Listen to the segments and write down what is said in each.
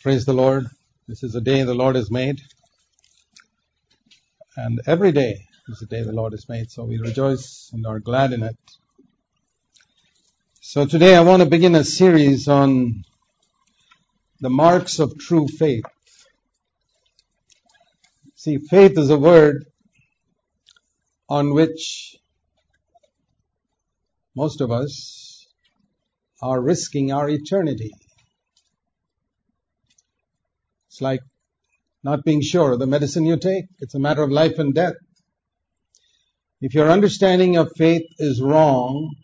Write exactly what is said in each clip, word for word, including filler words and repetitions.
Praise the Lord. This is a day the Lord has made. And every day is a day the Lord has made. So we rejoice and are glad in it. So today I want to begin a series on the marks of true faith. See, faith is a word on which most of us are risking our eternity. It's like not being sure of the medicine you take. It's a matter of life and death. If your understanding of faith is wrong,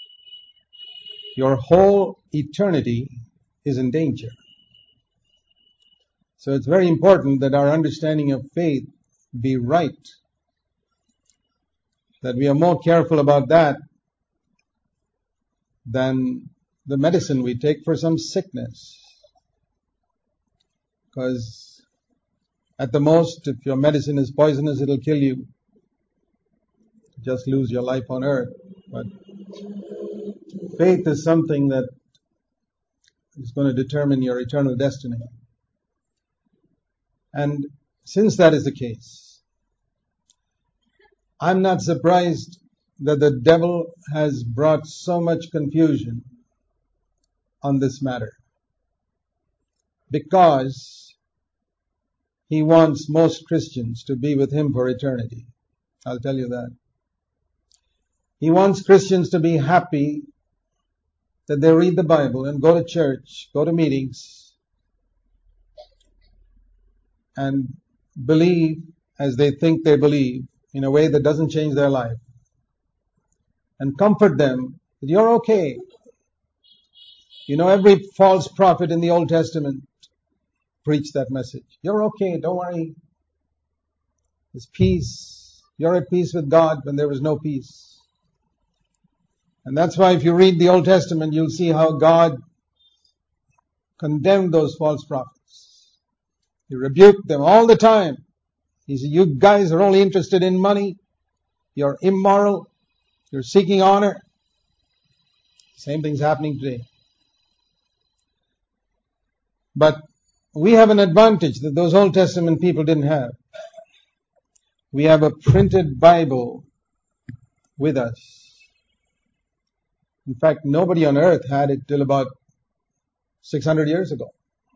your whole eternity is in danger. So it's very important that our understanding of faith be right. That we are more careful about that than the medicine we take for some sickness. Because at the most, if your medicine is poisonous, it'll kill you. Just lose your life on earth. But faith is something that is going to determine your eternal destiny. And since that is the case, I'm not surprised that the devil has brought so much confusion on this matter. Because he wants most Christians to be with him for eternity. I'll tell you that. He wants Christians to be happy that they read the Bible and go to church, go to meetings, and believe as they think they believe in a way that doesn't change their life. And comfort them that you're okay. You know, every false prophet in the Old Testament preached that message. You're okay, don't worry. There's peace. You're at peace with God when there was no peace. And that's why if you read the Old Testament, you'll see how God condemned those false prophets. He rebuked them all the time. He said, you guys are only interested in money. You're immoral. You're seeking honor. Same thing's happening today. But we have an advantage that those Old Testament people didn't have. We have a printed Bible with us. In fact, nobody on earth had it till about six hundred years ago.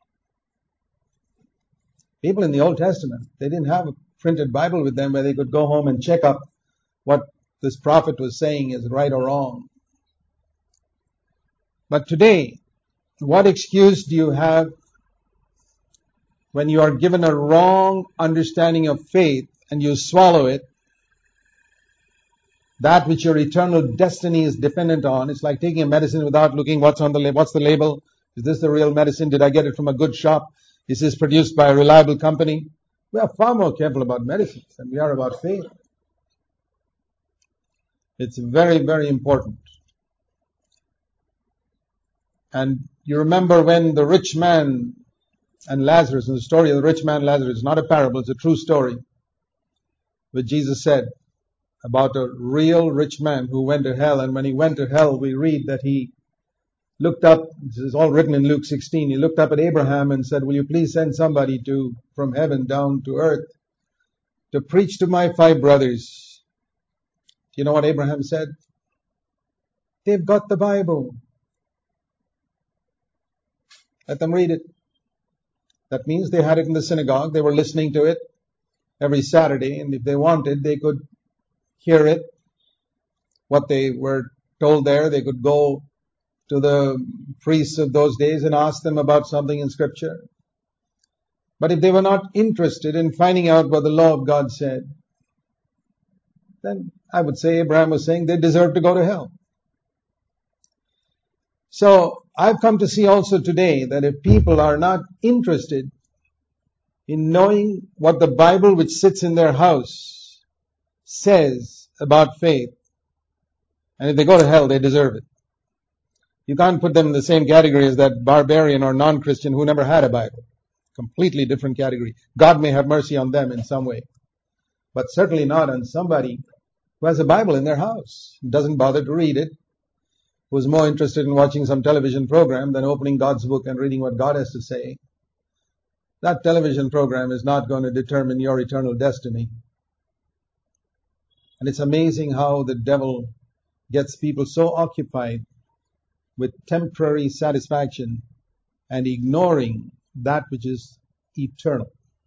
People in the Old Testament, they didn't have a printed Bible with them where they could go home and check up what this prophet was saying is right or wrong. But today, what excuse do you have when you are given a wrong understanding of faith and you swallow it? That which your eternal destiny is dependent on. It's like taking a medicine without looking what's on the label. What's the label? Is this the real medicine? Did I get it from a good shop? Is this produced by a reliable company? We are far more careful about medicines than we are about faith. It's very, very important. And you remember when the rich man and Lazarus, in the story of the rich man and Lazarus, it's not a parable, it's a true story, which Jesus said about a real rich man who went to hell. And when he went to hell, we read that he looked up, this is all written in Luke sixteen, he looked up at Abraham and said, will you please send somebody to from heaven down to earth to preach to my five brothers? Do you know what Abraham said? They've got the Bible. Let them read it. That means they had it in the synagogue. They were listening to it every Saturday. And if they wanted, they could hear it. What they were told there, they could go to the priests of those days and ask them about something in Scripture. But if they were not interested in finding out what the law of God said, then I would say Abraham was saying they deserve to go to hell. So I've come to see also today that if people are not interested in knowing what the Bible which sits in their house says about faith, and if they go to hell, they deserve it. You can't put them in the same category as that barbarian or non-Christian who never had a Bible. Completely different category. God may have mercy on them in some way, but certainly not on somebody who has a Bible in their house, doesn't bother to read it, who's more interested in watching some television program than opening God's book and reading what God has to say. That television program is not going to determine your eternal destiny. And it's amazing how the devil gets people so occupied with temporary satisfaction and ignoring that which is eternal.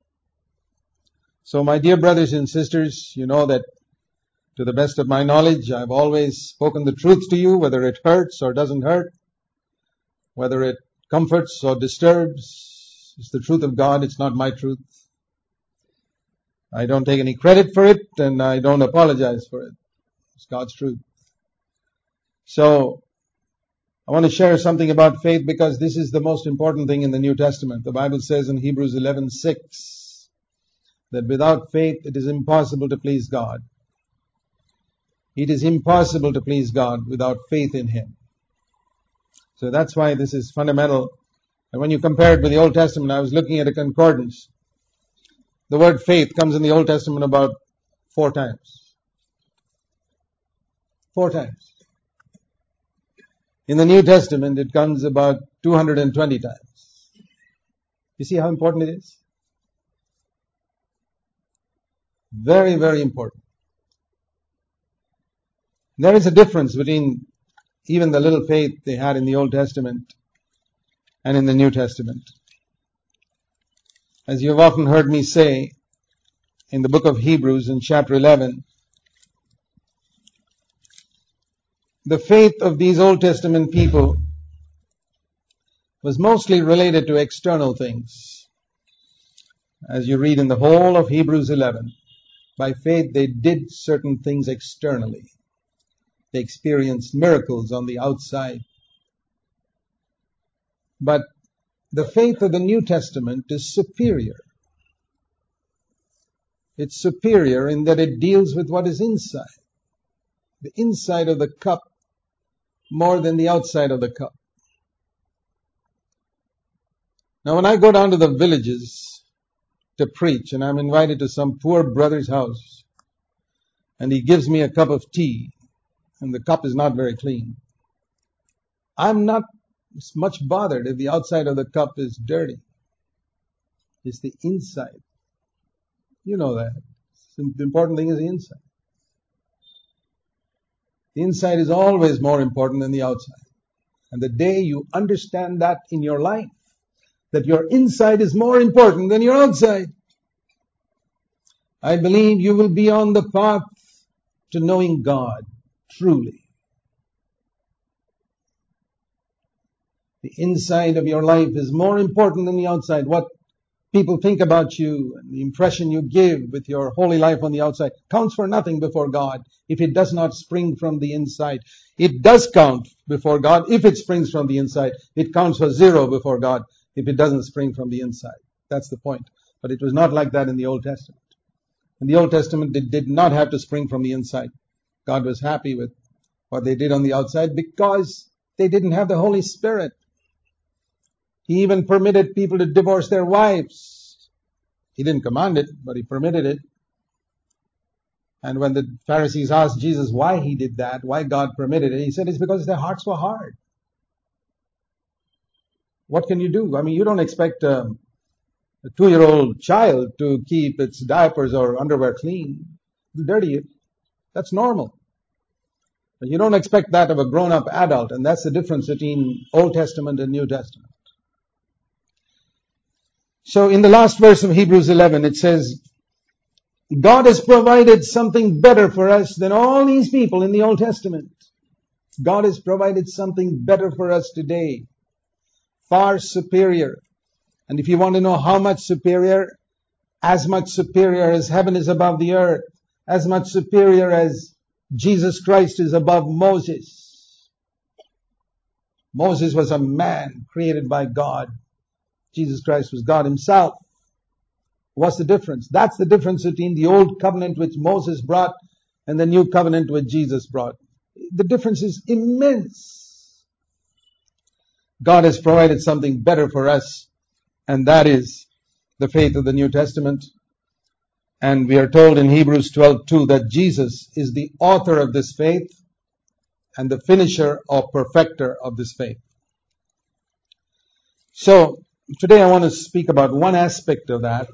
So my dear brothers and sisters, you know that to the best of my knowledge, I've always spoken the truth to you, whether it hurts or doesn't hurt, whether it comforts or disturbs. It's the truth of God. It's not my truth. I don't take any credit for it, and I don't apologize for it. It's God's truth. So I want to share something about faith because this is the most important thing in the New Testament. The Bible says in Hebrews eleven six that without faith it is impossible to please God. It is impossible to please God without faith in Him. So that's why this is fundamental. And when you compare it with the Old Testament, I was looking at a concordance. The word faith comes in the Old Testament about four times. Four times. In the New Testament, it comes about two hundred twenty times. You see how important it is? Very, very important. There is a difference between even the little faith they had in the Old Testament and in the New Testament. As you have often heard me say in the book of Hebrews in chapter eleven, the faith of these Old Testament people was mostly related to external things. As you read in the whole of Hebrews eleven, by faith they did certain things externally. They experienced miracles on the outside. But the faith of the New Testament is superior. It's superior in that it deals with what is inside. The inside of the cup more than the outside of the cup. Now when I go down to the villages to preach and I'm invited to some poor brother's house and he gives me a cup of tea and the cup is not very clean, I'm not much bothered if the outside of the cup is dirty. It's the inside. You know that. The important thing is the inside. The inside is always more important than the outside. And the day you understand that in your life, that your inside is more important than your outside, I believe you will be on the path to knowing God truly. The inside of your life is more important than the outside. What people think about you and the impression you give with your holy life on the outside counts for nothing before God if it does not spring from the inside. It does count before God if it springs from the inside. It counts for zero before God if it doesn't spring from the inside. That's the point. But it was not like that in the Old Testament. In the Old Testament, it did not have to spring from the inside. God was happy with what they did on the outside because they didn't have the Holy Spirit. He even permitted people to divorce their wives. He didn't command it, but he permitted it. And when the Pharisees asked Jesus why he did that, why God permitted it, he said it's because their hearts were hard. What can you do? I mean, you don't expect a, a two-year-old child to keep its diapers or underwear clean. It's dirty. That's normal. But you don't expect that of a grown-up adult, and that's the difference between Old Testament and New Testament. So in the last verse of Hebrews eleven, it says, God has provided something better for us than all these people in the Old Testament. God has provided something better for us today. Far superior. And if you want to know how much superior, as much superior as heaven is above the earth, as much superior as Jesus Christ is above Moses. Moses was a man created by God. Jesus Christ was God himself. What's the difference? That's the difference between the old covenant which Moses brought and the new covenant which Jesus brought. The difference is immense. God has provided something better for us, and that is the faith of the New Testament. And we are told in Hebrews twelve two that Jesus is the author of this faith and the finisher or perfecter of this faith. So, Today I want to speak about one aspect of that,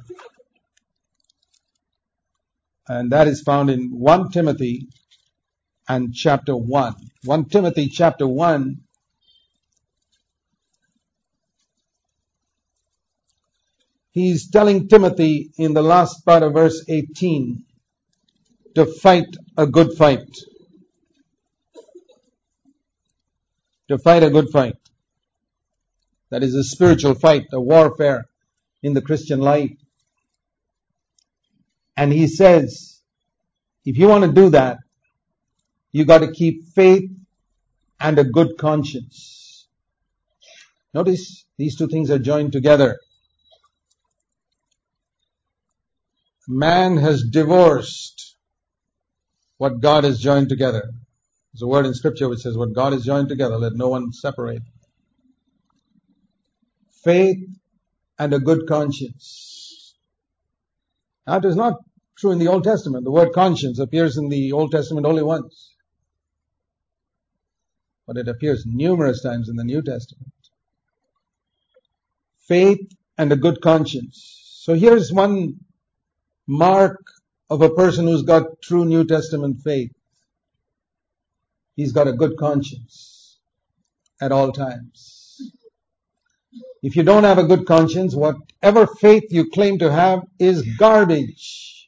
and that is found in First Timothy and chapter one. First Timothy chapter one, he's telling Timothy in the last part of verse eighteen to fight a good fight. To fight a good fight. That is a spiritual fight, a warfare in the Christian life. And he says, if you want to do that, you got to keep faith and a good conscience. Notice these two things are joined together. Man has divorced what God has joined together. There's a word in Scripture which says, what God has joined together, let no one separate. Faith and a good conscience. Now, it is not true in the Old Testament. The word conscience appears in the Old Testament only once. But it appears numerous times in the New Testament. Faith and a good conscience. So here's one mark of a person who's got true New Testament faith. He's got a good conscience at all times. If you don't have a good conscience, whatever faith you claim to have is garbage.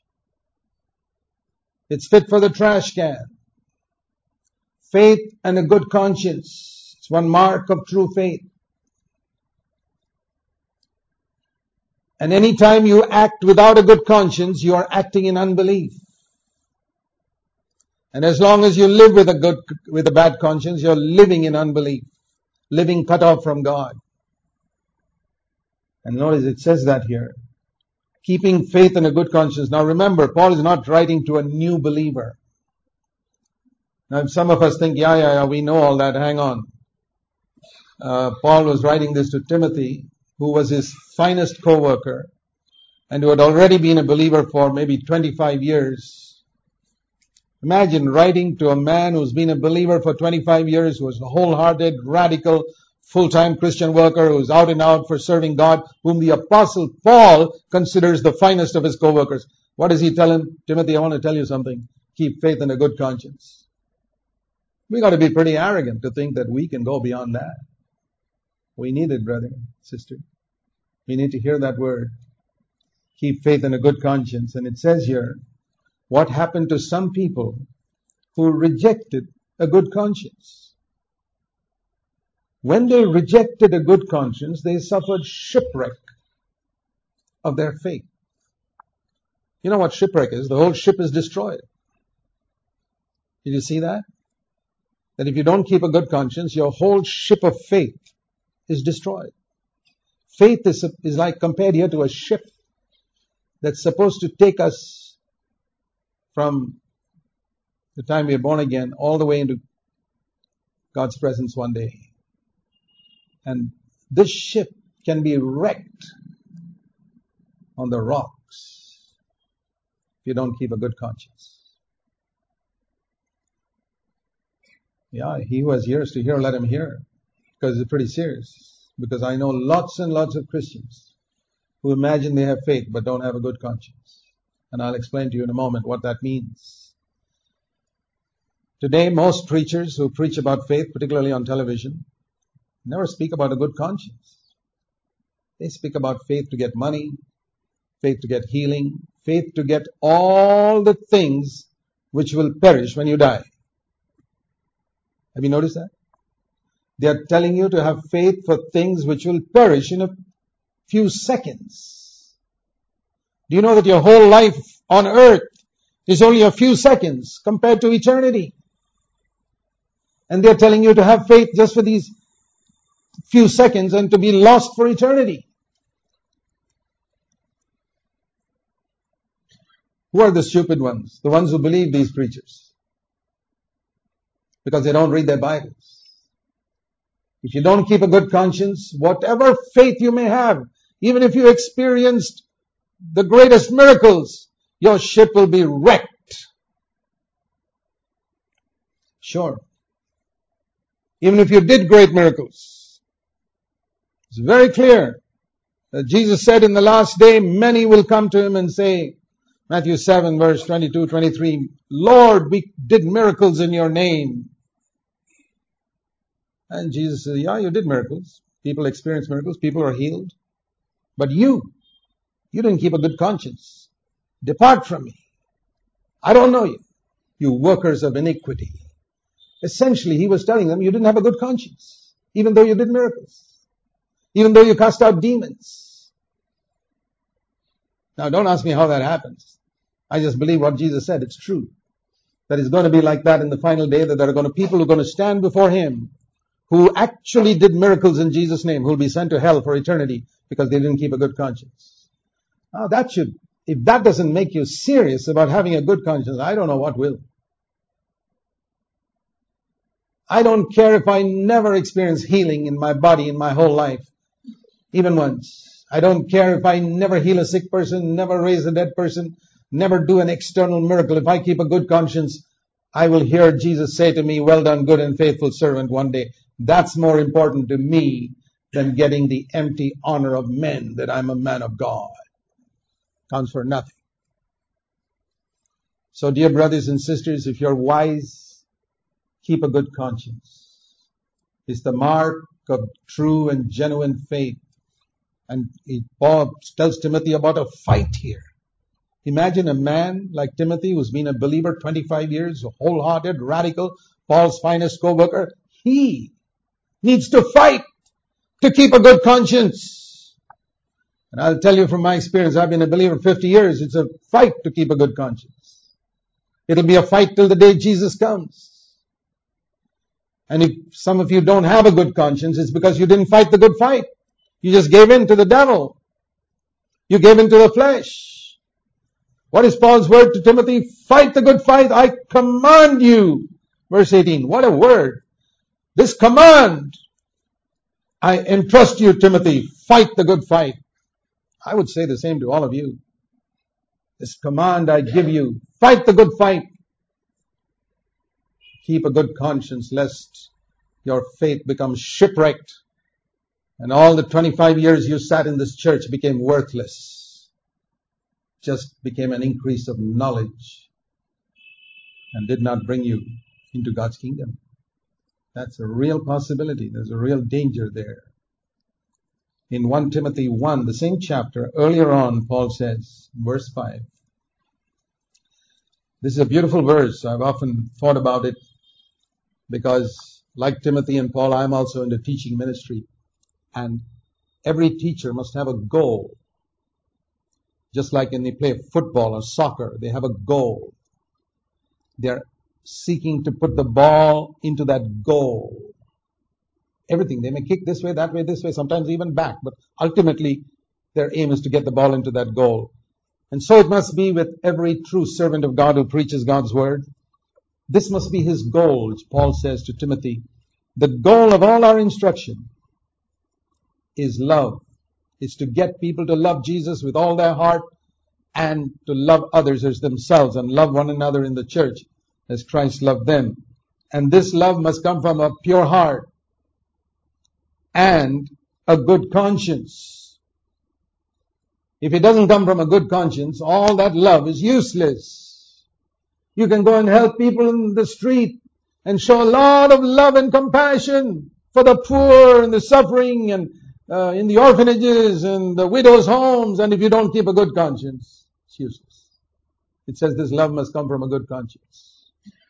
It's fit for the trash can. Faith and a good conscience. It's one mark of true faith. And any time you act without a good conscience, you are acting in unbelief. And as long as you live with a good, with a bad conscience, you're living in unbelief, living cut off from God. And notice it says that here. Keeping faith and a good conscience. Now remember, Paul is not writing to a new believer. Now if some of us think, yeah, yeah, yeah, we know all that, hang on. Uh, Paul was writing this to Timothy, who was his finest co-worker, and who had already been a believer for maybe twenty-five years. Imagine writing to a man who's been a believer for twenty-five years, who was a wholehearted, radical, full-time Christian worker, who's out and out for serving God, whom the Apostle Paul considers the finest of his co-workers. What does he tell him? Timothy, I want to tell you something. Keep faith and a good conscience. We got to be pretty arrogant to think that we can go beyond that. We need it, brother, sister. We need to hear that word. Keep faith and a good conscience. And it says here, what happened to some people who rejected a good conscience? When they rejected a good conscience, they suffered shipwreck of their faith. You know what shipwreck is? The whole ship is destroyed. Did you see that? That if you don't keep a good conscience, your whole ship of faith is destroyed. Faith is, is like compared here to a ship that's supposed to take us from the time we are born again all the way into God's presence one day. And this ship can be wrecked on the rocks if you don't keep a good conscience. Yeah, he who has ears to hear, let him hear. Because it's pretty serious. Because I know lots and lots of Christians who imagine they have faith but don't have a good conscience. And I'll explain to you in a moment what that means. Today, most preachers who preach about faith, particularly on television, never speak about a good conscience. They speak about faith to get money, faith to get healing, faith to get all the things which will perish when you die. Have you noticed that? They are telling you to have faith for things which will perish in a few seconds. Do you know that your whole life on earth is only a few seconds compared to eternity? And they are telling you to have faith just for these few seconds and to be lost for eternity. Who are the stupid ones? The ones who believe these preachers. Because they don't read their Bibles. If you don't keep a good conscience, whatever faith you may have, even if you experienced the greatest miracles, your ship will be wrecked. Sure. Even if you did great miracles. It's very clear Uh, Jesus said in the last day, many will come to him and say, Matthew seven verse twenty-two, twenty-three, Lord, we did miracles in your name. And Jesus said, yeah, you did miracles. People experience miracles. People are healed. But you, you didn't keep a good conscience. Depart from me. I don't know you. You workers of iniquity. Essentially, he was telling them you didn't have a good conscience, even though you did miracles, even though you cast out demons. Now, don't ask me how that happens. I just believe what Jesus said. It's true. That it's going to be like that in the final day, that there are going to people who are going to stand before him who actually did miracles in Jesus' name, who will be sent to hell for eternity because they didn't keep a good conscience. Now, that should, if that doesn't make you serious about having a good conscience, I don't know what will. I don't care if I never experience healing in my body in my whole life, even once. I don't care if I never heal a sick person, never raise a dead person, never do an external miracle. If I keep a good conscience, I will hear Jesus say to me, well done, good and faithful servant, one day. That's more important to me than getting the empty honor of men that I'm a man of God. Counts for nothing. So, dear brothers and sisters, if you're wise, keep a good conscience. It's the mark of true and genuine faith. And Paul tells Timothy about a fight here. Imagine a man like Timothy who's been a believer twenty-five years, wholehearted, radical, Paul's finest co-worker. He needs to fight to keep a good conscience. And I'll tell you from my experience, I've been a believer fifty years. It's a fight to keep a good conscience. It'll be a fight till the day Jesus comes. And if some of you don't have a good conscience, it's because you didn't fight the good fight. You just gave in to the devil. You gave in to the flesh. What is Paul's word to Timothy? Fight the good fight. I command you. Verse eighteen. What a word. This command. I entrust you, Timothy. Fight the good fight. I would say the same to all of you. This command I give you. Fight the good fight. Keep a good conscience lest your faith becomes shipwrecked and all the twenty-five years you sat in this church became worthless. Just became an increase of knowledge and did not bring you into God's kingdom. That's a real possibility. There's a real danger there. In First Timothy one, the same chapter, earlier on, Paul says, verse five. This is a beautiful verse. I've often thought about it because, like Timothy and Paul, I'm also in the teaching ministry. And every teacher must have a goal. Just like when they play football or soccer, they have a goal. They're seeking to put the ball into that goal. Everything. They may kick this way, that way, this way, sometimes even back. But ultimately, their aim is to get the ball into that goal. And so it must be with every true servant of God who preaches God's word. This must be his goal, which Paul says to Timothy. The goal of all our instruction is love. It's to get people to love Jesus with all their heart and to love others as themselves and love one another in the church as Christ loved them. And this love must come from a pure heart and a good conscience. If it doesn't come from a good conscience, all that love is useless. You can go and help people in the street and show a lot of love and compassion for the poor and the suffering and uh, in the orphanages and the widows' homes. And if you don't keep a good conscience, it's useless. It says this love must come from a good conscience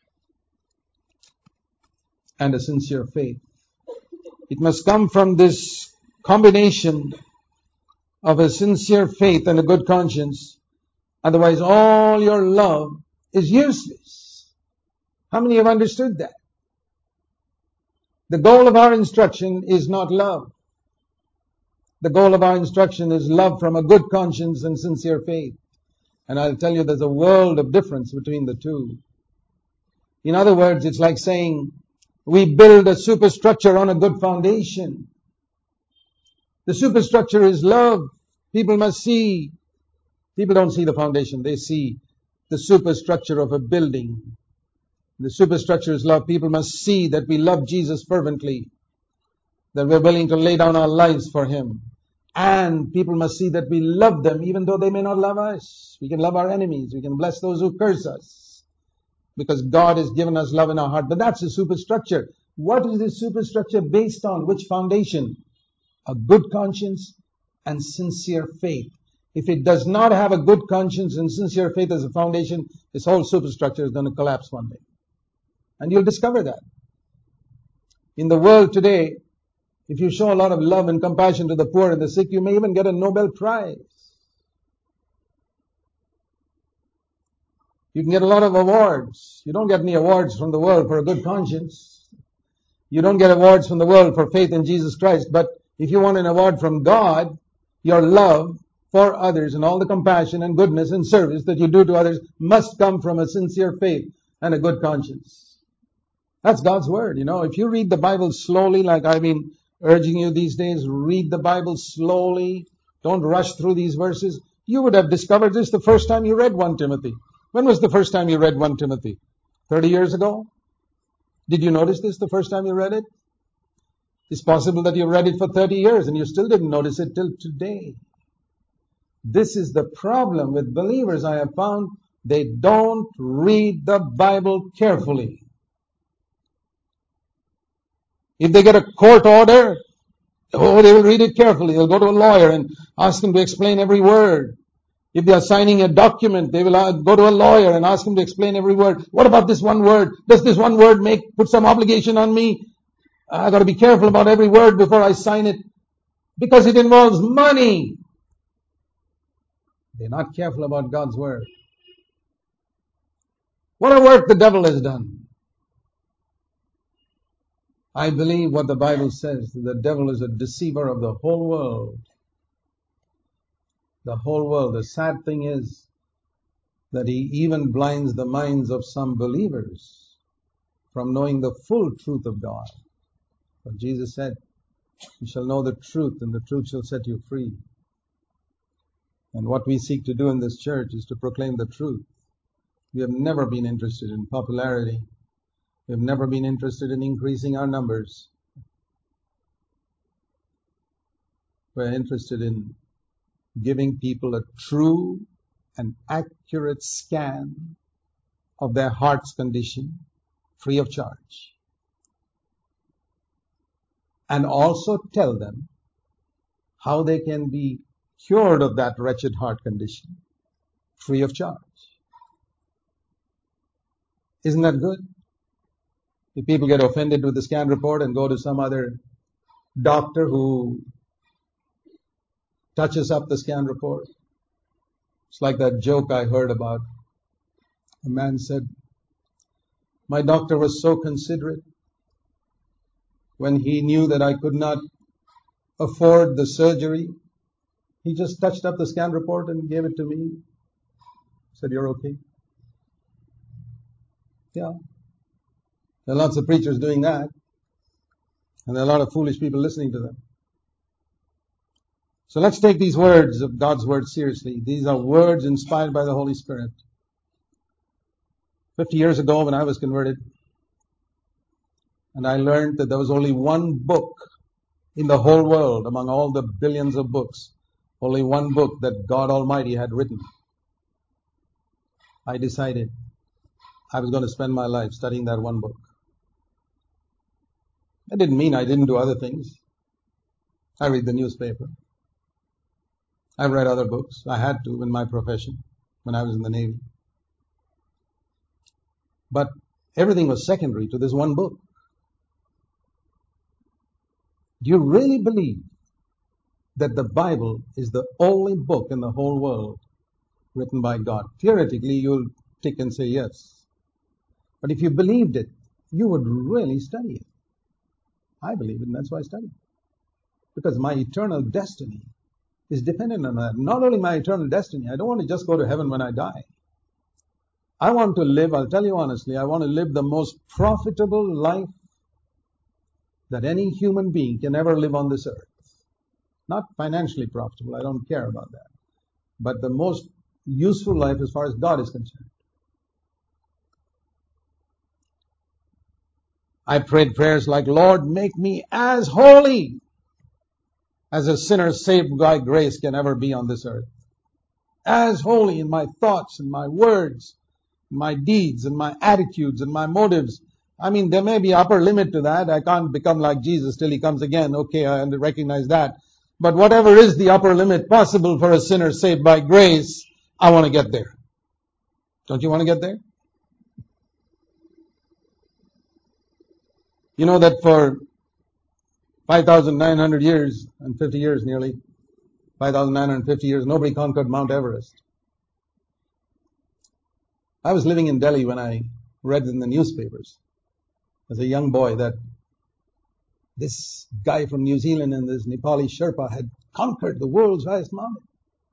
and a sincere faith. It must come from this combination of a sincere faith and a good conscience. Otherwise, all your love is useless. How many have understood that? The goal of our instruction is not love. The goal of our instruction is love from a good conscience and sincere faith. And I'll tell you, there's a world of difference between the two. In other words, it's like saying we build a superstructure on a good foundation. The superstructure is love. People must see. People don't see the foundation. They see the superstructure of a building. The superstructure is love. People must see that we love Jesus fervently, that we're willing to lay down our lives for him, And people must see that we love them even though they may not love us. We can love our enemies. We can bless those who curse us. Because God has given us love in our heart. But that's the superstructure. What is this superstructure based on? Which foundation? A good conscience and sincere faith. If it does not have a good conscience and sincere faith as a foundation, this whole superstructure is going to collapse one day. And you'll discover that. In the world today, if you show a lot of love and compassion to the poor and the sick, you may even get a Nobel Prize. You can get a lot of awards. You don't get any awards from the world for a good conscience. You don't get awards from the world for faith in Jesus Christ. But if you want an award from God, your love for others and all the compassion and goodness and service that you do to others must come from a sincere faith and a good conscience. That's God's word. You know, if you read the Bible slowly, like I've been urging you these days, read the Bible slowly. Don't rush through these verses. You would have discovered this the first time you read First Timothy. When was the first time you read First Timothy? thirty years ago? Did you notice this the first time you read it? It's possible that you read it for thirty years and you still didn't notice it till today. This is the problem with believers. I have found they don't read the Bible carefully. If they get a court order, oh, they will read it carefully. They'll go to a lawyer and ask him to explain every word. If they are signing a document, they will go to a lawyer and ask him to explain every word. What about this one word? Does this one word make put some obligation on me? I got to be careful about every word before I sign it because it involves money. They're not careful about God's word. What a work the devil has done. I believe what the Bible says. The devil is a deceiver of the whole world. The whole world. The sad thing is that he even blinds the minds of some believers from knowing the full truth of God. But Jesus said, you shall know the truth and the truth shall set you free. And what we seek to do in this church is to proclaim the truth. We have never been interested in popularity. We have never been interested in increasing our numbers. We're interested in giving people a true and accurate scan of their heart's condition, free of charge. And also tell them how they can be cured of that wretched heart condition, free of charge. Isn't that good? If people get offended with the scan report and go to some other doctor who touches up the scan report. It's like that joke I heard about. A man said, my doctor was so considerate when he knew that I could not afford the surgery. He just touched up the scan report and gave it to me. Said, you're okay. Yeah. There are lots of preachers doing that. And there are a lot of foolish people listening to them. So let's take these words of God's word seriously. These are words inspired by the Holy Spirit. Fifty years ago when I was converted, and I learned that there was only one book in the whole world, among all the billions of books, only one book that God Almighty had written. I decided I was going to spend my life studying that one book. That didn't mean I didn't do other things. I read the newspaper. I've read other books. I had to in my profession when I was in the Navy. But everything was secondary to this one book. Do you really believe that the Bible is the only book in the whole world written by God? Theoretically, you'll tick and say yes. But if you believed it, you would really study it. I believe it, and that's why I study it. Because my eternal destiny is dependent on that. Not only my eternal destiny, I don't want to just go to heaven when I die. I want to live, I'll tell you honestly, I want to live the most profitable life that any human being can ever live on this earth. Not financially profitable, I don't care about that. But the most useful life as far as God is concerned. I prayed prayers like, Lord, make me as holy as a sinner saved by grace can ever be on this earth. As holy in my thoughts and my words, my deeds and my attitudes and my motives. I mean, there may be upper limit to that. I can't become like Jesus till he comes again. Okay, I recognize that. But whatever is the upper limit possible for a sinner saved by grace, I want to get there. Don't you want to get there? You know that for five thousand nine hundred years and fifty years nearly, five thousand nine hundred fifty years, nobody conquered Mount Everest. I was living in Delhi when I read in the newspapers as a young boy that this guy from New Zealand and this Nepali Sherpa had conquered the world's highest mountain.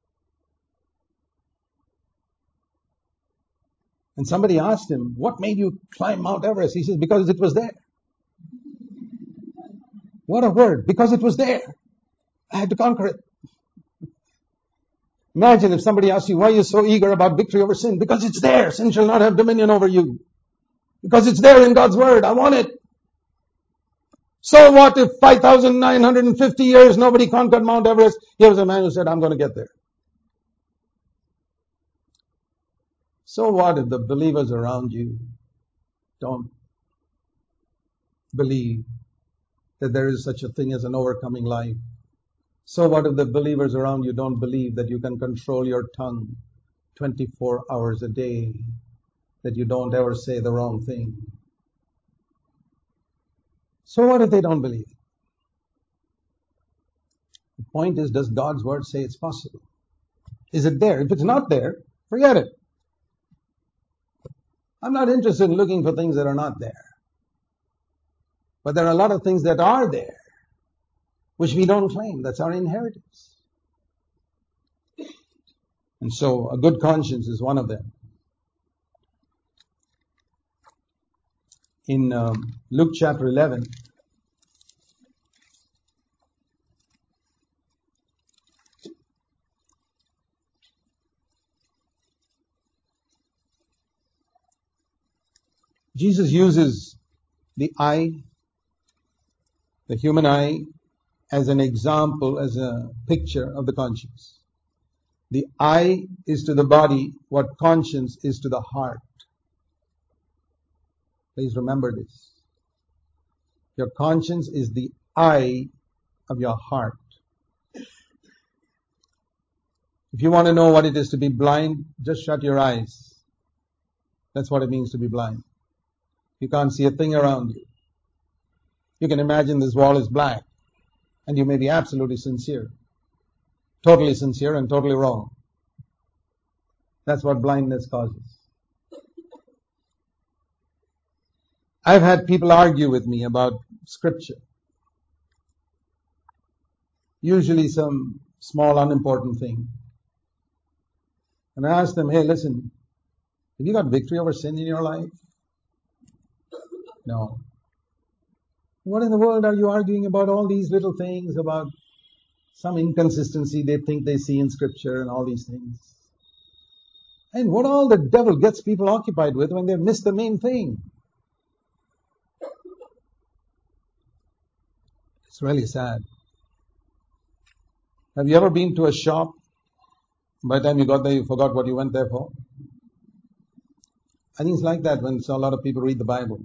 And somebody asked him, what made you climb Mount Everest? He says, because it was there. What a word. Because it was there. I had to conquer it. Imagine if somebody asked you, why are you so eager about victory over sin? Because it's there. Sin shall not have dominion over you. Because it's there in God's word. I want it. So what if five thousand nine hundred fifty years nobody conquered Mount Everest? Here was a man who said, I'm going to get there. So what if the believers around you don't believe that there is such a thing as an overcoming life? So what if the believers around you don't believe that you can control your tongue twenty-four hours a day, that you don't ever say the wrong thing? So what if they don't believe? The point is, does God's word say it's possible? Is it there? If it's not there, forget it. I'm not interested in looking for things that are not there. But there are a lot of things that are there, which we don't claim. That's our inheritance. And so a good conscience is one of them. In um, Luke chapter eleven, Jesus uses the eye, the human eye, as an example, as a picture of the conscience. The eye is to the body what conscience is to the heart. Please remember this. Your conscience is the eye of your heart. If you want to know what it is to be blind, just shut your eyes. That's what it means to be blind. You can't see a thing around you. You can imagine this wall is black, and you may be absolutely sincere. Totally sincere and totally wrong. That's what blindness causes. I've had people argue with me about scripture. Usually some small unimportant thing. And I ask them, hey, listen, have you got victory over sin in your life? No. What in the world are you arguing about all these little things, about some inconsistency they think they see in scripture and all these things? And what all the devil gets people occupied with when they miss the main thing? It's really sad. Have you ever been to a shop? By the time you got there, you forgot what you went there for? I think it's like that when a lot of people read the Bible.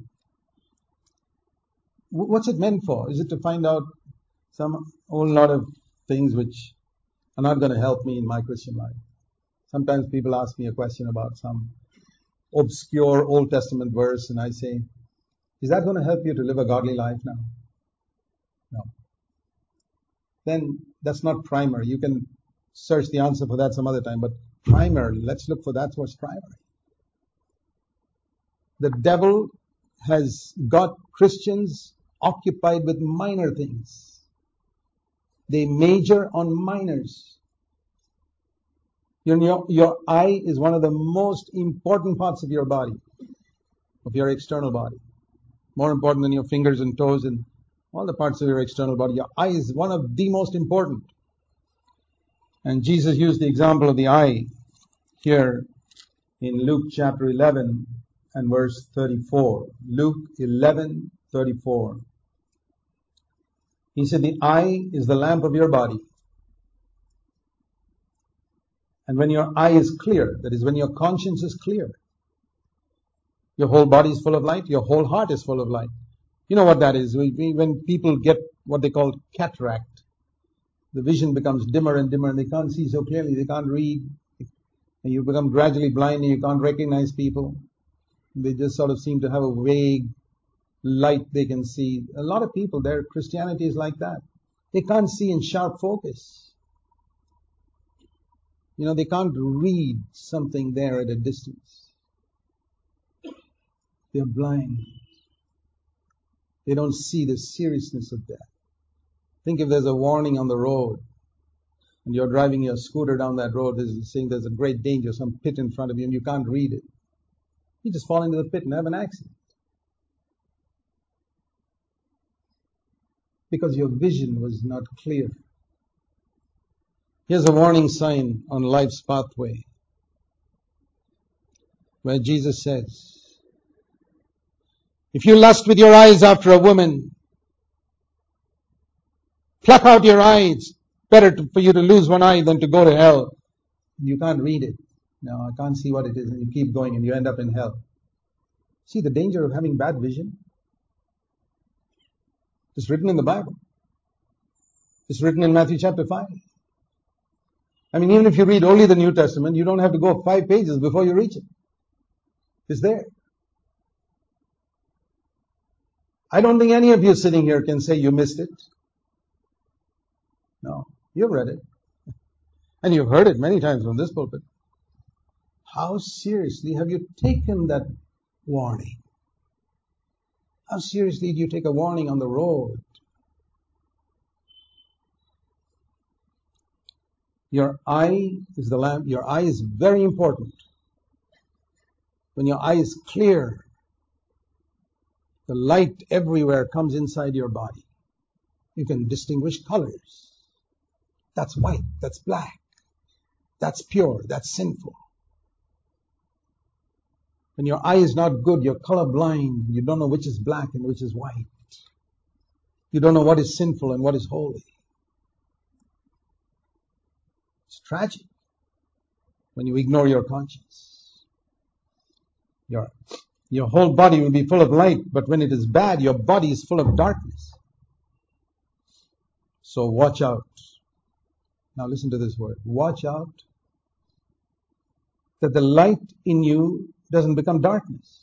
What's it meant for? Is it to find out some whole lot of things which are not going to help me in my Christian life? Sometimes people ask me a question about some obscure Old Testament verse, and I say, is that going to help you to live a godly life now? No. Then that's not primary. You can search the answer for that some other time, but primarily, let's look for that what's primary. The devil has got Christians occupied with minor things. They major on minors. Your, your eye is one of the most important parts of your body, of your external body. More important than your fingers and toes and all the parts of your external body. Your eye is one of the most important. And Jesus used the example of the eye here in Luke chapter eleven and verse thirty-four. Luke eleven thirty-four. He said the eye is the lamp of your body. And when your eye is clear, that is when your conscience is clear, your whole body is full of light, your whole heart is full of light. You know what that is? We, we, when people get what they call cataract, the vision becomes dimmer and dimmer and they can't see so clearly, they can't read, and you become gradually blind and you can't recognize people. They just sort of seem to have a vague light they can see. A lot of people, their Christianity is like that. They can't see in sharp focus. You know, they can't read something there at a distance. They're blind. They don't see the seriousness of death. Think if there's a warning on the road and you're driving your scooter down that road, there's saying there's a great danger, some pit in front of you, and you can't read it. You just fall into the pit and have an accident. Because your vision was not clear. Here's a warning sign on life's pathway where Jesus says, if you lust with your eyes after a woman, pluck out your eyes. Better to, for you to lose one eye than to go to hell. You can't read it. No, I can't see what it is. And you keep going and you end up in hell. See the danger of having bad vision? It's written in the Bible. It's written in Matthew chapter five. I mean, even if you read only the New Testament, you don't have to go five pages before you reach it. It's there. I don't think any of you sitting here can say you missed it. No, you've read it. And you've heard it many times from this pulpit. How seriously have you taken that warning? How seriously do you take a warning on the road? Your eye is the lamp. Your eye is very important. When your eye is clear, the light everywhere comes inside your body. You can distinguish colors. That's white, that's black, that's pure, that's sinful. When your eye is not good, you're colorblind. You don't know which is black and which is white. You don't know what is sinful and what is holy. It's tragic when you ignore your conscience. Your, your whole body will be full of light, but when it is bad, your body is full of darkness. So watch out. Now listen to this word. Watch out that the light in you doesn't become darkness.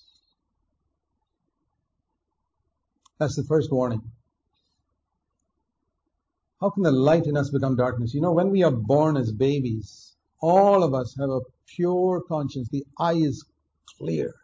That's the first warning. How can the light in us become darkness? You know, when we are born as babies, all of us have a pure conscience. The eye is clear.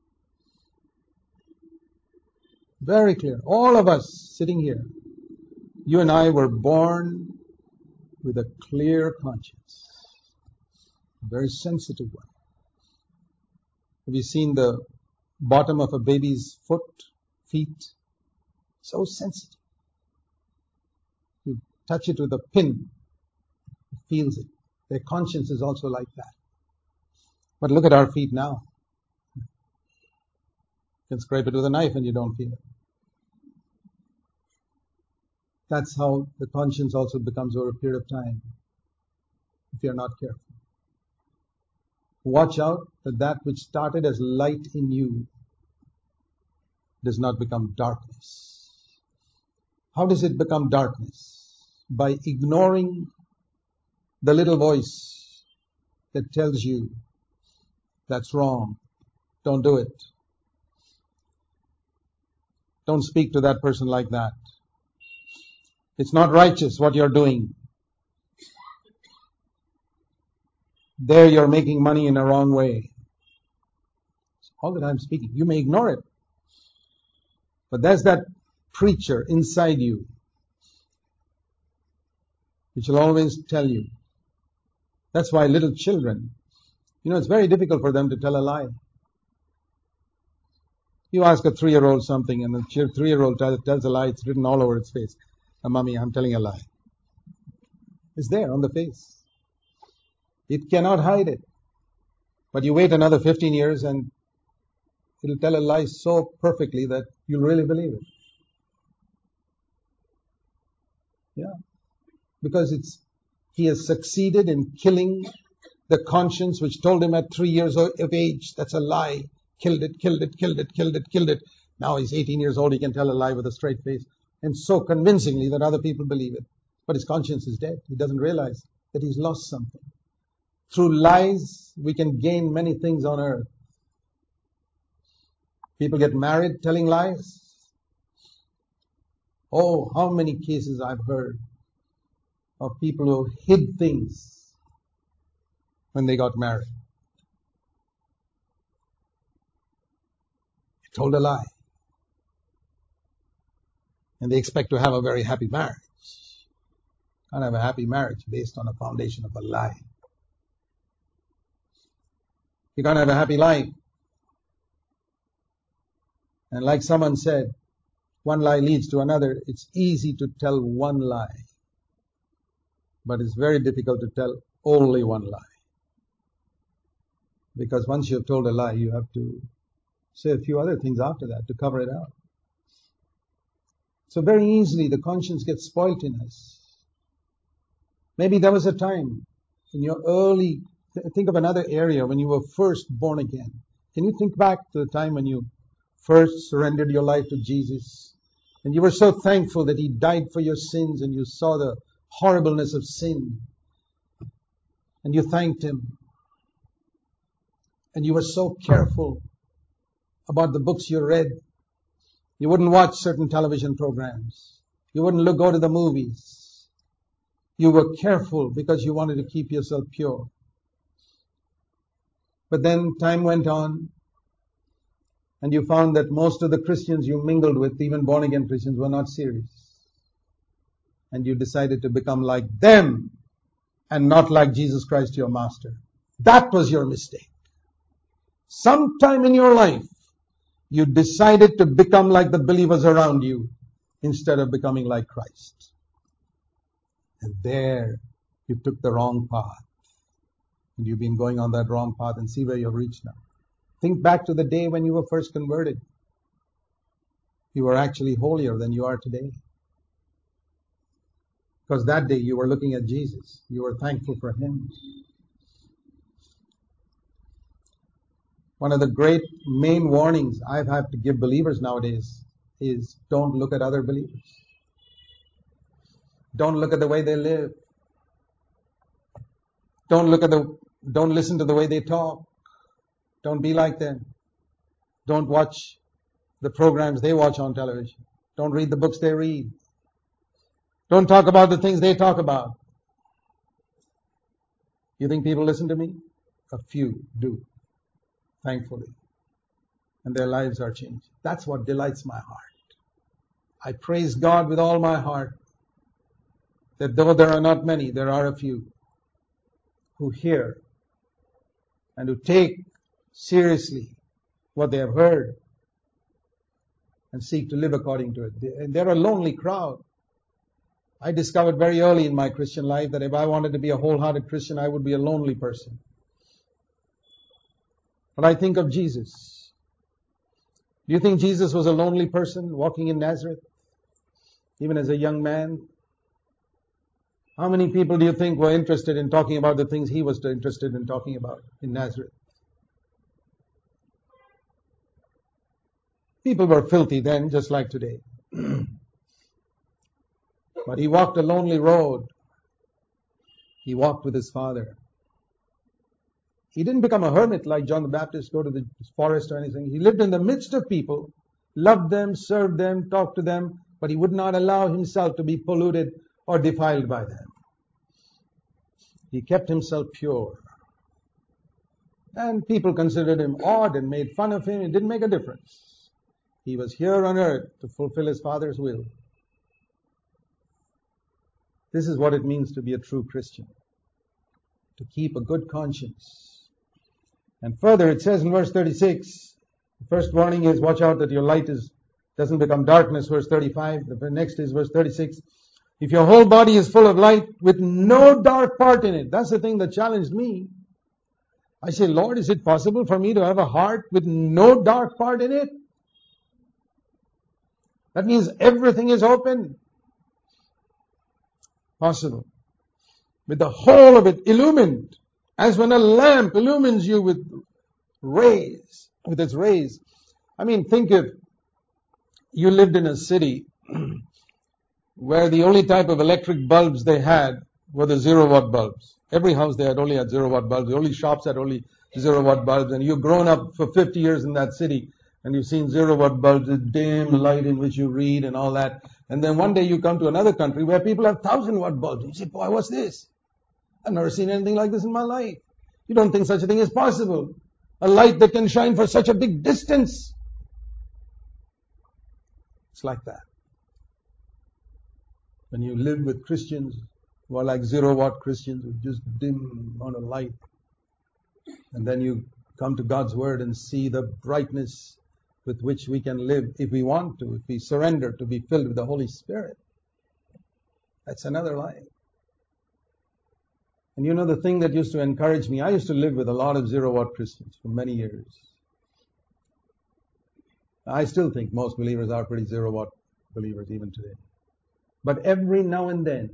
Very clear. All of us sitting here, you and I were born with a clear conscience. A very sensitive one. Have you seen the bottom of a baby's foot, feet? So sensitive. You touch it with a pin, it feels it. Their conscience is also like that. But look at our feet now. You can scrape it with a knife and you don't feel it. That's how the conscience also becomes over a period of time, if you're not careful. Watch out that that which started as light in you does not become darkness. How does it become darkness? By ignoring the little voice that tells you that's wrong. Don't do it. Don't speak to that person like that. It's not righteous what you're doing. There you're making money in a wrong way. All that I'm speaking. You may ignore it. But there's that preacher inside you which will always tell you. That's why little children, you know, it's very difficult for them to tell a lie. You ask a three-year-old something and the three-year-old tells a lie, it's written all over its face. Oh, Mommy, I'm telling a lie. It's there on the face. It cannot hide it. But you wait another fifteen years and it'll tell a lie so perfectly that you'll really believe it. Yeah. Because it's he has succeeded in killing the conscience which told him at three years of age, that's a lie. Killed it, killed it, killed it, killed it, killed it. Now he's eighteen years old, he can tell a lie with a straight face. And so convincingly that other people believe it. But his conscience is dead. He doesn't realize that he's lost something. Through lies, we can gain many things on earth. People get married telling lies. Oh, how many cases I've heard of people who hid things when they got married. They told a lie. And they expect to have a very happy marriage. Can't have a happy marriage based on a foundation of a lie. You can't have a happy life. And like someone said, one lie leads to another. It's easy to tell one lie. But it's very difficult to tell only one lie. Because once you have told a lie, you have to say a few other things after that to cover it up. So very easily the conscience gets spoilt in us. Maybe there was a time in your early, think of another area when you were first born again. Can you think back to the time when you first surrendered your life to Jesus? And you were so thankful that He died for your sins and you saw the horribleness of sin. And you thanked Him. And you were so careful about the books you read. You wouldn't watch certain television programs. You wouldn't look, go to the movies. You were careful because you wanted to keep yourself pure. But then time went on and you found that most of the Christians you mingled with, even born again Christians, were not serious. And you decided to become like them and not like Jesus Christ, your master. That was your mistake. Sometime in your life, you decided to become like the believers around you instead of becoming like Christ. And there you took the wrong path. And you've been going on that wrong path and see where you've reached now. Think back to the day when you were first converted. You were actually holier than you are today. Because that day you were looking at Jesus. You were thankful for Him. One of the great main warnings I've had to give believers nowadays is don't look at other believers. Don't look at the way they live. Don't look at the, don't listen to the way they talk. Don't be like them. Don't watch the programs they watch on television. Don't read the books they read. Don't talk about the things they talk about. You think people listen to me? A few do, thankfully. And their lives are changed. That's what delights my heart. I praise God with all my heart that though there are not many, there are a few who hear and who take seriously what they have heard and seek to live according to it. They're a lonely crowd. I discovered very early in my Christian life that if I wanted to be a wholehearted Christian, I would be a lonely person. But I think of Jesus. Do you think Jesus was a lonely person walking in Nazareth? Even as a young man? How many people do you think were interested in talking about the things he was interested in talking about in Nazareth? People were filthy then, just like today. But he walked a lonely road. He walked with his Father. He didn't become a hermit like John the Baptist, go to the forest or anything. He lived in the midst of people, loved them, served them, talked to them, but he would not allow himself to be polluted or defiled by them. He kept himself pure. And people considered him odd and made fun of him. It didn't make a difference. He was here on earth to fulfill his Father's will. This is what it means to be a true Christian. To keep a good conscience. And further, it says in verse thirty-six, the first warning is watch out that your light is doesn't become darkness, verse thirty-five. The next is verse thirty-six. If your whole body is full of light with no dark part in it. That's the thing that challenged me. I say, Lord, is it possible for me to have a heart with no dark part in it? That means everything is open. possible. With the whole of it illumined, as when a lamp illumines you with rays, with its rays. I mean, think if you lived in a city where the only type of electric bulbs they had were the zero watt bulbs. Every house they had only had zero watt bulbs. The only shops had only zero watt bulbs. And you've grown up for fifty years in that city and you've seen zero watt bulbs, the dim light in which you read and all that. And then one day you come to another country where people have thousand watt bulbs. You say, boy, what's this? I've never seen anything like this in my life. You don't think such a thing is possible. A light that can shine for such a big distance. It's like that. When you live with Christians who are like zero watt Christians with just dim on a light, and then you come to God's Word and see the brightness with which we can live if we want to, if we surrender to be filled with the Holy Spirit. That's another life. And you know the thing that used to encourage me, I used to live with a lot of zero watt Christians for many years. I still think most believers are pretty zero watt believers even today. But every now and then,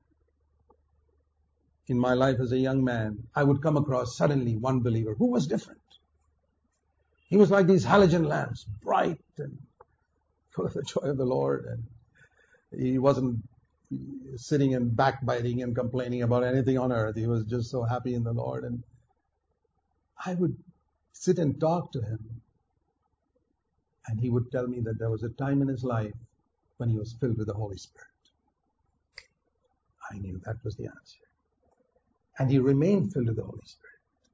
in my life as a young man, I would come across suddenly one believer who was different. He was like these halogen lamps, bright and full of the joy of the Lord. And he wasn't sitting and backbiting and complaining about anything on earth. He was just so happy in the Lord. And I would sit and talk to him. And he would tell me that there was a time in his life when he was filled with the Holy Spirit. I knew that was the answer. And he remained filled with the Holy Spirit.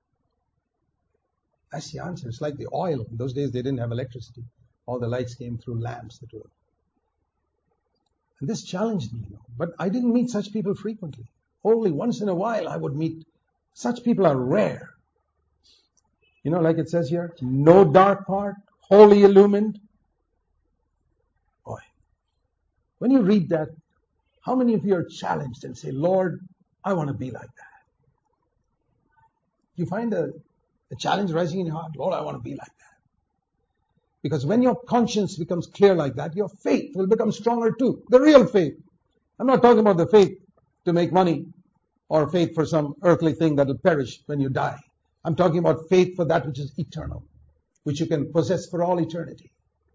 That's the answer. It's like the oil. In those days they didn't have electricity. All the lights came through lamps that were. And this challenged me, you know. But I didn't meet such people frequently. Only once in a while I would meet. Such people are rare. You know, like it says here, no dark part, wholly illumined. Boy, when you read that, how many of you are challenged and say, Lord, I want to be like that? You find a, a challenge rising in your heart, Lord, I want to be like that. Because when your conscience becomes clear like that, your faith will become stronger too. The real faith. I'm not talking about the faith to make money or faith for some earthly thing that will perish when you die. I'm talking about faith for that which is eternal, which you can possess for all eternity.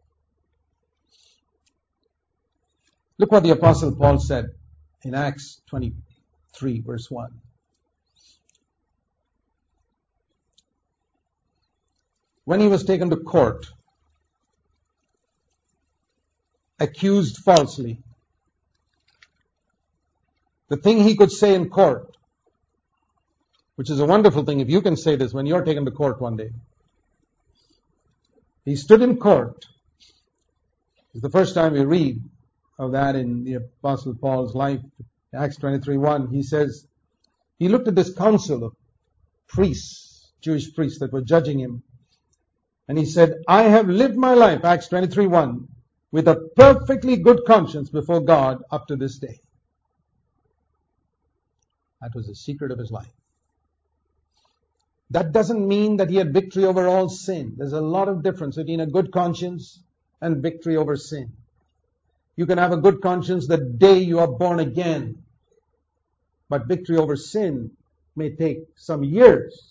Look what the Apostle Paul said in Acts twenty-three, verse one. When he was taken to court, accused falsely, the thing he could say in court, which is a wonderful thing if you can say this when you're taken to court one day. He stood in court. It's the first time we read of that in the Apostle Paul's life. Acts twenty-three one, he says, he looked at this council of priests, Jewish priests that were judging him, and he said, I have lived my life, Acts twenty-three one, with a perfectly good conscience before God up to this day. That was the secret of his life. That doesn't mean that he had victory over all sin. There's a lot of difference between a good conscience and victory over sin. You can have a good conscience the day you are born again, but victory over sin may take some years.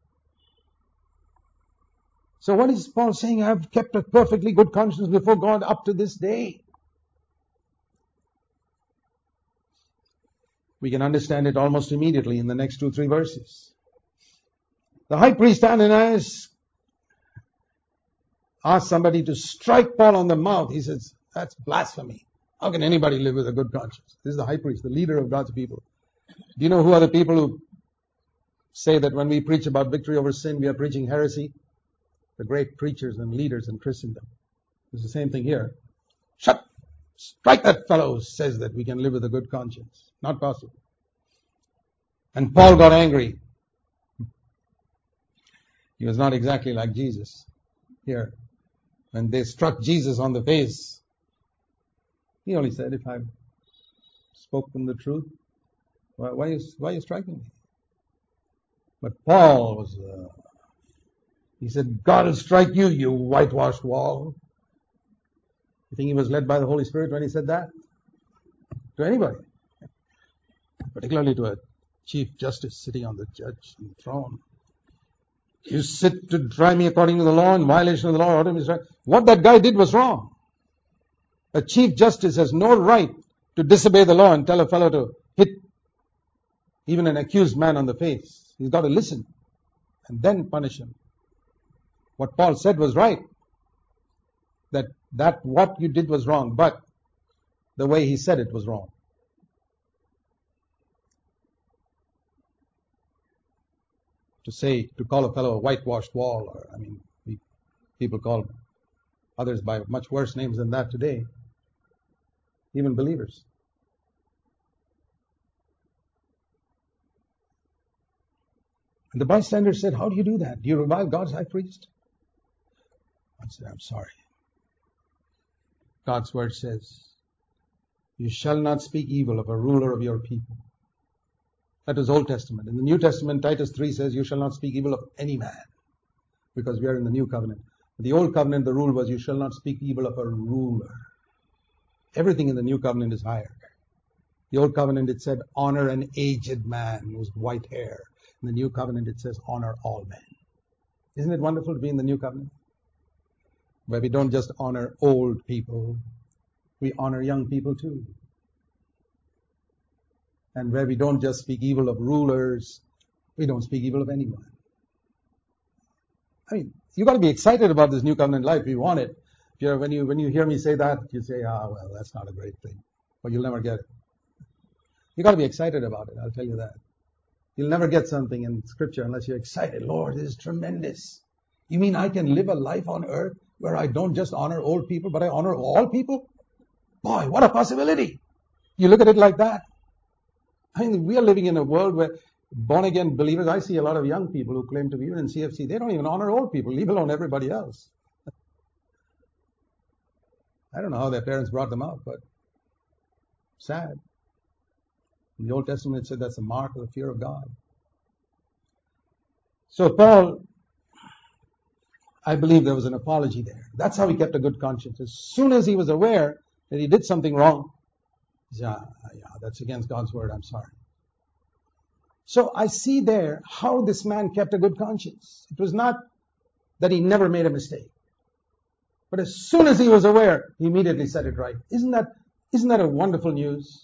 So what is Paul saying? I have kept a perfectly good conscience before God up to this day. We can understand it almost immediately in the next two, three verses. The high priest Ananias asked somebody to strike Paul on the mouth. He says, that's blasphemy. How can anybody live with a good conscience? This is the high priest, the leader of God's people. Do you know who are the people who say that when we preach about victory over sin, we are preaching heresy? The great preachers and leaders in Christendom. It's the same thing here. Shut! Strike that fellow who says that we can live with a good conscience. Not possible. And Paul got angry. He was not exactly like Jesus here. When they struck Jesus on the face, he only said, if I've spoken the truth, why, why, is, why are you striking me? But Paul was, uh, he said, God will strike you, you whitewashed wall. You think he was led by the Holy Spirit when he said that? To anybody. particularly to a chief justice sitting on the judge throne. You sit to try me according to the law, in violation of the law. What that guy did was wrong. A chief justice has no right to disobey the law and tell a fellow to hit even an accused man on the face. He's got to listen and then punish him. What Paul said was right. That, that what you did was wrong, but the way he said it was wrong. To say, to call a fellow a whitewashed wall, or, I mean, we, people call others by much worse names than that today. Even believers. And the bystander said, how do you do that? Do you revile God's high priest? I said, I'm sorry. God's word says, you shall not speak evil of a ruler of your people. That was Old Testament. In the New Testament, Titus three says, you shall not speak evil of any man, because we are in the New Covenant. In the Old Covenant, the rule was, you shall not speak evil of a ruler. Everything in the New Covenant is higher. The Old Covenant, it said, honor an aged man with white hair. In the New Covenant, it says, honor all men. Isn't it wonderful to be in the New Covenant? Where we don't just honor old people, we honor young people too. And where we don't just speak evil of rulers, we don't speak evil of anyone. I mean, you got to be excited about this New Covenant life if you want it. If you're, when you when you hear me say that, you say, ah, well, that's not a great thing. But you'll never get it. You got to be excited about it, I'll tell you that. You'll never get something in Scripture unless you're excited. Lord, this is tremendous. You mean I can live a life on earth where I don't just honor old people, but I honor all people? Boy, what a possibility. You look at it like that. I mean, we are living in a world where born-again believers, I see a lot of young people who claim to be even in C F C, they don't even honor old people, leave alone everybody else. I don't know how their parents brought them up, but sad. In the Old Testament, it said that's a mark of the fear of God. So Paul, I believe there was an apology there. That's how he kept a good conscience. As soon as he was aware that he did something wrong, he said, yeah, yeah, that's against God's word, I'm sorry. So I see there how this man kept a good conscience. It was not that he never made a mistake. But as soon as he was aware, he immediately set it right. Isn't that, isn't that a wonderful news?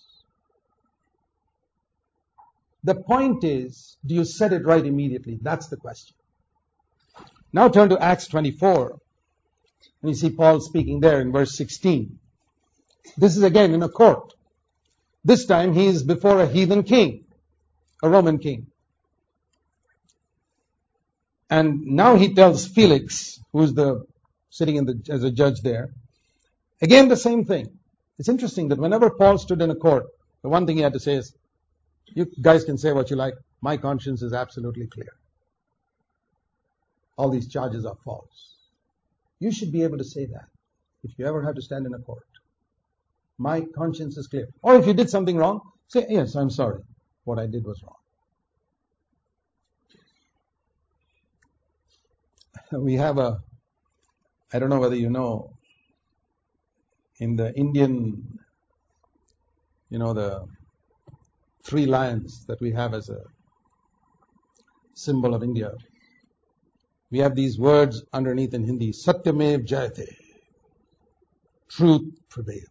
The point is, do you set it right immediately? That's the question. Now turn to Acts twenty-four. And you see Paul speaking there in verse sixteen. This is again in a court. This time he is before a heathen king, a Roman king. And now he tells Felix, who's the sitting in the, as a judge there, again the same thing. It's interesting that whenever Paul stood in a court, the one thing he had to say is, you guys can say what you like, my conscience is absolutely clear. All these charges are false. You should be able to say that if you ever have to stand in a court. My conscience is clear. Or if you did something wrong, say, yes, I'm sorry. What I did was wrong. We have a, I don't know whether you know, in the Indian, you know, the three lions that we have as a symbol of India. We have these words underneath in Hindi, Satyamev Jayate. Truth prevails.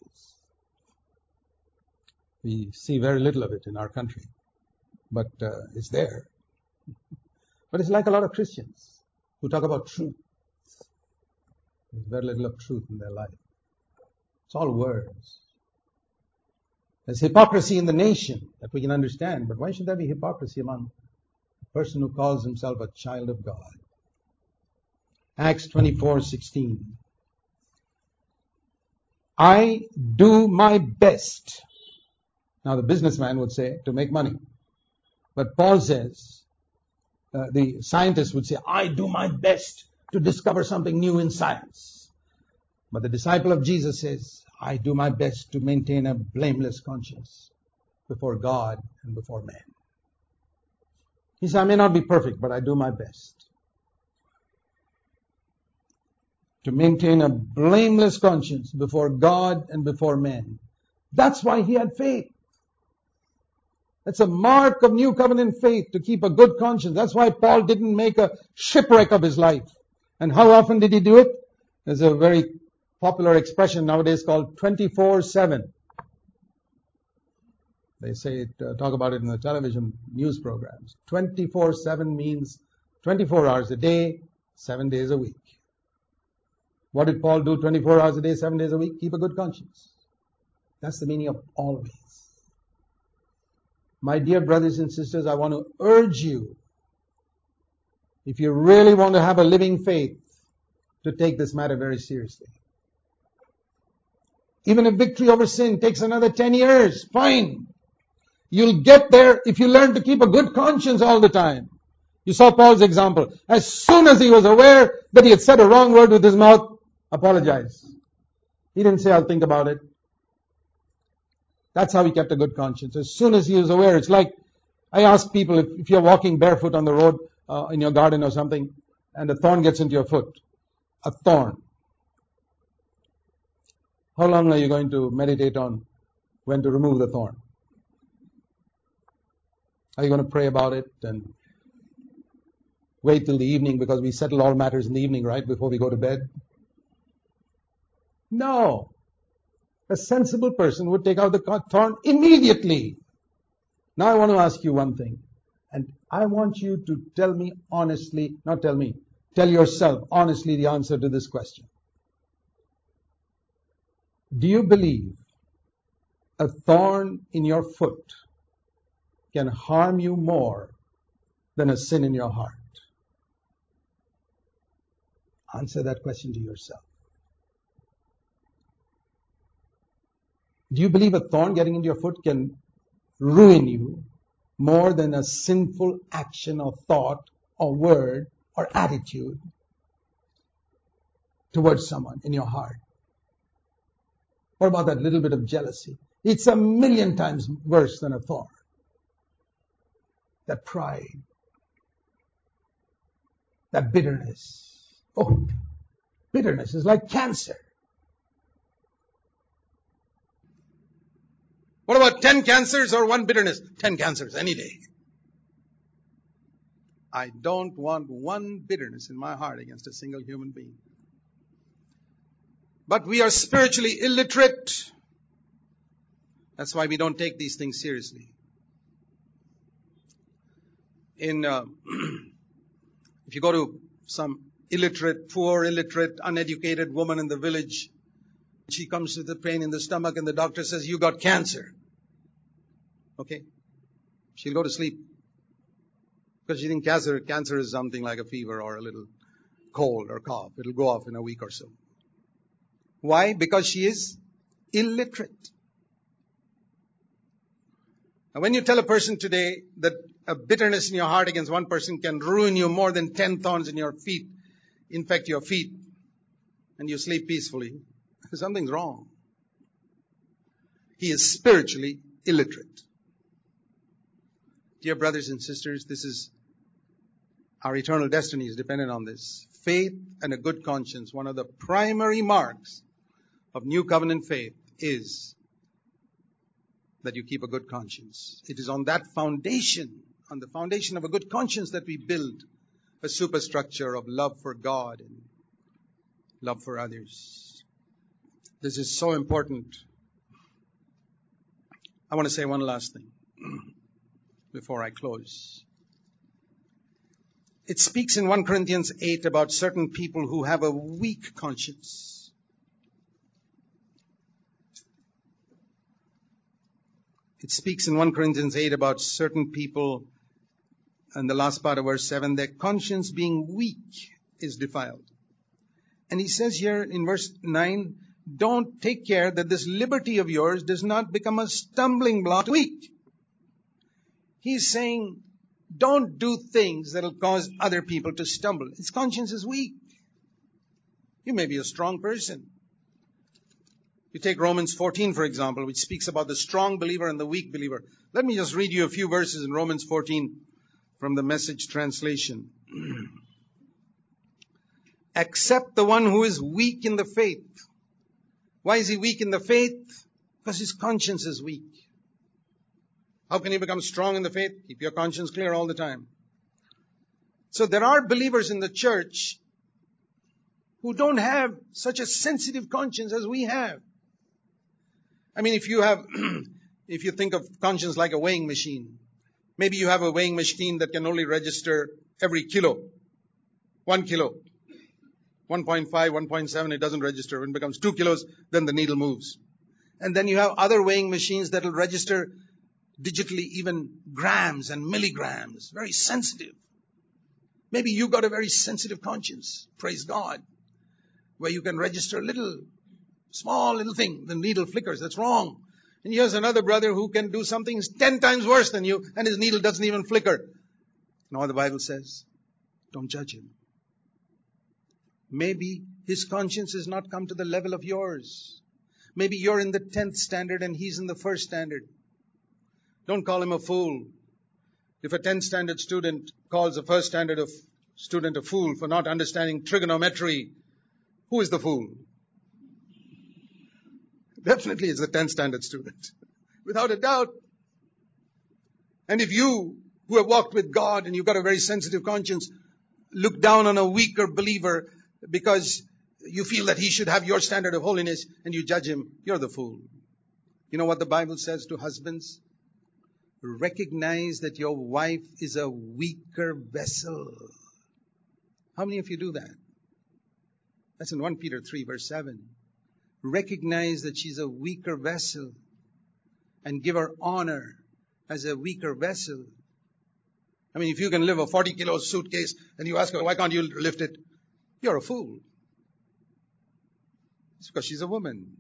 We see very little of it in our country, but uh, it's there. But it's like a lot of Christians who talk about truth. There's very little of truth in their life. It's all words. There's hypocrisy in the nation that we can understand, but why should there be hypocrisy among a person who calls himself a child of God? Acts twenty-four sixteen. I do my best. Now the businessman would say to make money. But Paul says, uh, the scientist would say, I do my best to discover something new in science. But the disciple of Jesus says, I do my best to maintain a blameless conscience before God and before men. He said, I may not be perfect, but I do my best to maintain a blameless conscience before God and before men. That's why he had faith. It's a mark of new covenant faith to keep a good conscience. That's why Paul didn't make a shipwreck of his life. And how often did he do it? There's a very popular expression nowadays called twenty-four seven. They say it, uh, talk about it in the television news programs. twenty-four seven means twenty-four hours a day, seven days a week. What did Paul do twenty-four hours a day, seven days a week? Keep a good conscience. That's the meaning of always. My dear brothers and sisters, I want to urge you, if you really want to have a living faith, to take this matter very seriously. Even if victory over sin takes another ten years, fine. You'll get there if you learn to keep a good conscience all the time. You saw Paul's example. As soon as he was aware that he had said a wrong word with his mouth, apologize. He didn't say, I'll think about it. That's how he kept a good conscience. As soon as he was aware, it's like, I ask people, if, if you're walking barefoot on the road, uh, in your garden or something, and a thorn gets into your foot. A thorn. How long are you going to meditate on when to remove the thorn? Are you going to pray about it and wait till the evening because we settle all matters in the evening, right, before we go to bed? No. A sensible person would take out the thorn immediately. Now I want to ask you one thing. And I want you to tell me honestly, not tell me, tell yourself honestly the answer to this question. Do you believe a thorn in your foot can harm you more than a sin in your heart? Answer that question to yourself. Do you believe a thorn getting into your foot can ruin you more than a sinful action or thought or word or attitude towards someone in your heart? What about that little bit of jealousy? It's a million times worse than a thorn. That pride. That bitterness. Oh, bitterness is like cancer. What about ten cancers or one bitterness? Ten cancers any day. I don't want one bitterness in my heart against a single human being. But we are spiritually illiterate. That's why we don't take these things seriously. In uh, if you go to some illiterate, poor, illiterate, uneducated woman in the village, she comes with a pain in the stomach and the doctor says, you got cancer. Okay? She'll go to sleep. Because she thinks cancer, cancer is something like a fever or a little cold or cough. It'll go off in a week or so. Why? Because she is illiterate. Now, when you tell a person today that a bitterness in your heart against one person can ruin you more than ten thorns in your feet, infect your feet, and you sleep peacefully, something's wrong. He is spiritually illiterate. Dear brothers and sisters, this is our eternal destiny is dependent on this. Faith and a good conscience, one of the primary marks of new covenant faith is that you keep a good conscience. It is on that foundation, on the foundation of a good conscience, that we build a superstructure of love for God and love for others. This is so important. I want to say one last thing before I close. It speaks in First Corinthians eight about certain people who have a weak conscience. It speaks in First Corinthians eight about certain people, and the last part of verse seven, their conscience being weak is defiled. And he says here in verse nine, don't take care that this liberty of yours does not become a stumbling block to the weak. He's saying, don't do things that will cause other people to stumble. His conscience is weak. You may be a strong person. You take Romans fourteen, for example, which speaks about the strong believer and the weak believer. Let me just read you a few verses in Romans fourteen from the Message translation. Accept the one who is weak in the faith. Why is he weak in the faith? Because his conscience is weak. How can you become strong in the faith? Keep your conscience clear all the time. So there are believers in the church who don't have such a sensitive conscience as we have. I mean, if you have, if you think of conscience like a weighing machine, maybe you have a weighing machine that can only register every kilo. One kilo. one point five, one point seven, it doesn't register. When it becomes two kilos, then the needle moves. And then you have other weighing machines that will register digitally even grams and milligrams. Very sensitive. Maybe you got a very sensitive conscience. Praise God. Where you can register a little, small little thing. The needle flickers. That's wrong. And here's another brother who can do something ten times worse than you, and his needle doesn't even flicker. You know what the Bible says? Don't judge him. Maybe his conscience has not come to the level of yours. Maybe you're in the tenth standard and he's in the first standard. Don't call him a fool. If a tenth standard student calls a first standard of student a fool for not understanding trigonometry, who is the fool? Definitely it's the tenth standard student. Without a doubt. And if you, who have walked with God and you've got a very sensitive conscience, look down on a weaker believer because you feel that he should have your standard of holiness and you judge him, you're the fool. You know what the Bible says to husbands? Recognize that your wife is a weaker vessel. How many of you do that? That's in First Peter three verse seven. Recognize that she's a weaker vessel and give her honor as a weaker vessel. I mean, if you can lift a forty kilo suitcase and you ask her, why can't you lift it? You're a fool. It's because she's a woman.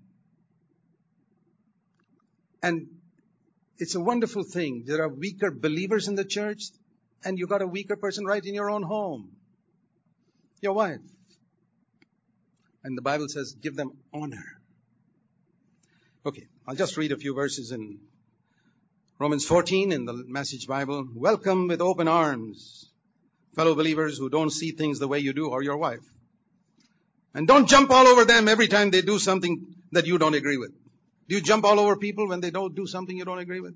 And it's a wonderful thing. There are weaker believers in the church and you got a weaker person right in your own home. Your wife. And the Bible says, give them honor. Okay, I'll just read a few verses in Romans fourteen in the Message Bible. Welcome with open arms, fellow believers who don't see things the way you do, or your wife. And don't jump all over them every time they do something that you don't agree with. Do you jump all over people when they don't do something you don't agree with?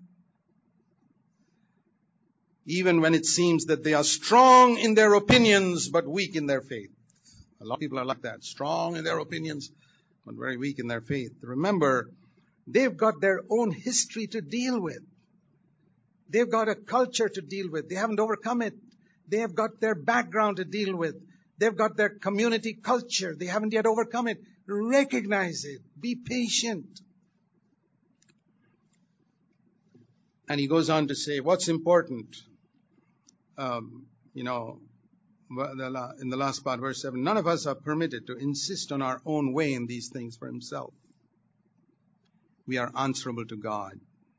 Even when it seems that they are strong in their opinions, but weak in their faith. A lot of people are like that. Strong in their opinions, but very weak in their faith. Remember, they've got their own history to deal with. They've got a culture to deal with. They haven't overcome it. They have got their background to deal with. They've got their community culture. They haven't yet overcome it. Recognize it. Be patient. And he goes on to say, what's important? Um, you know, in the last part, verse seven, none of us are permitted to insist on our own way in these things for himself. We are answerable to God.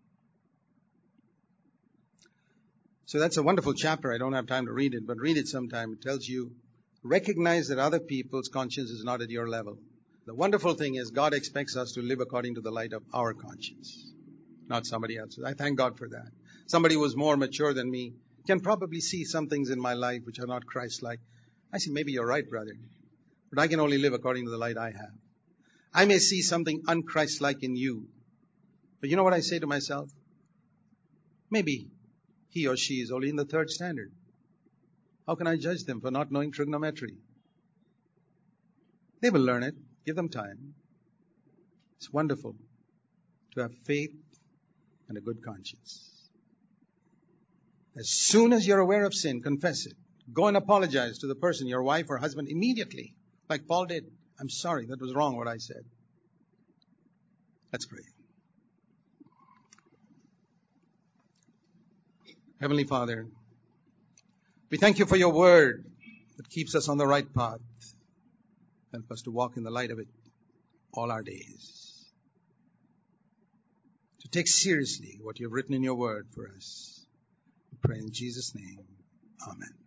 So that's a wonderful chapter. I don't have time to read it, but read it sometime. It tells you, recognize that other people's conscience is not at your level. The wonderful thing is God expects us to live according to the light of our conscience, not somebody else's. I thank God for that. Somebody who was more mature than me can probably see some things in my life which are not Christ-like. I say, maybe you're right, brother. But I can only live according to the light I have. I may see something un-Christ-like in you. But you know what I say to myself? Maybe he or she is only in the third standard. How can I judge them for not knowing trigonometry? They will learn it. Give them time. It's wonderful to have faith and a good conscience. As soon as you're aware of sin, confess it. Go and apologize to the person, your wife or husband, immediately. Like Paul did. I'm sorry, that was wrong what I said. Let's pray. Heavenly Father, we thank you for your word that keeps us on the right path. Help us to walk in the light of it all our days. To take seriously what you have written in your word for us. We pray in Jesus' name. Amen.